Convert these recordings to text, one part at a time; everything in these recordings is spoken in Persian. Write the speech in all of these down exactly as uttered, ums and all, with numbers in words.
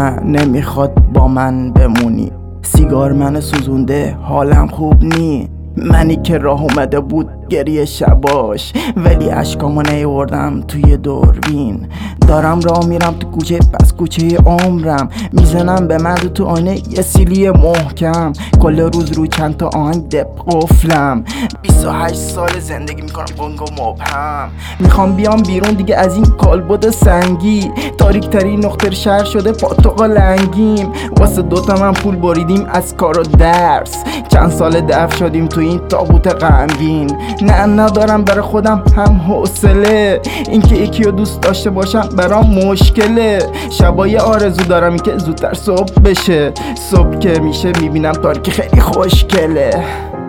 نه نمیخواد با من بمونی، سیگار من سوزونده حالم خوب نی. منی که راه اومده بود گریه شباش، ولی اشکامو نیوردم توی دوربین. دارم راه میرم تو کوچه پس کوچه عمرم، میزنم به من رو تو آینه یه سیلی محکم. کل روز رو چند تا آهنگ دپ قفلم، بیست و هشت سال زندگی میکنم گنگ و مبهم. میخوام بیام بیرون دیگه از این کالبد سنگی، تاریک ترین نقطه شهر شده پاتوق لنگیم. واسه دوتا من پول بریدیم از کار و درس، چند سال دفع شدیم تو این تابوت غمگین. نه ندارم برای خودم هم حوصله، اینکه یکی رو دوست داشته باشم برام مشکله. شبای آرزو دارم اینکه زودتر صبح بشه، صبح که میشه میبینم تاریکی خیلی خوشگله،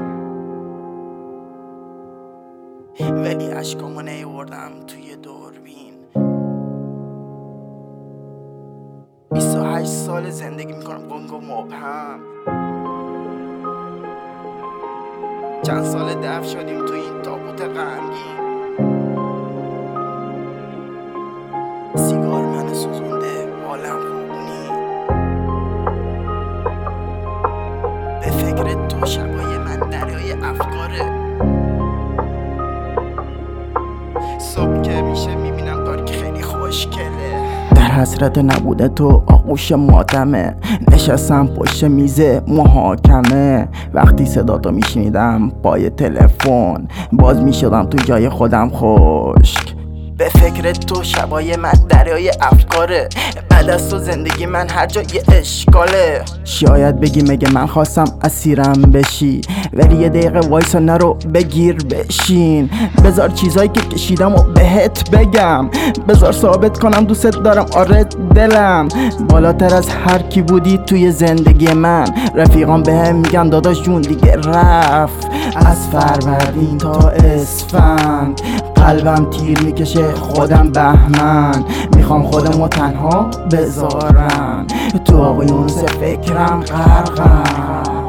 ولی عشقامو نیوردم توی دوربین. بیست و هشت سال زندگی میکنم گنگ و مبهم، چند سال دفع شدیم تو این تابوت غمگین. سیگار من سوزونده حالم خوب نی، به فکر تو شبای من دریای افکاره. صبح که میشه میبینم تاریک خیلی خوشگله، در حسرت نبوده تو آغوش ماتمه. نشستم پشت میز محاکمه، وقتی صدا تو میشنیدم پای تلفن باز میشدم تو جای خودم خشک. به فکر تو شبای من دریای افکاره، بعد از تو زندگی من هر جا یه اشکاله. شاید بگی مگه من خواستم اسیرم بشی، ولی یه دقیقه وایسا نرو بگیر بشین. بذار چیزایی که کشیدم و بهت بگم، بذار ثابت کنم دوست دارم آره دلم. بالاتر از هر کی بودی توی زندگی من، رفیقان بهم میگن داداش جون دیگه رفت. از فروردین تا اسفند قلبم تیر میکشه خودم بهمن، میخوام خودمو تنها بذارم تو اقیانوس فکرم غرقم.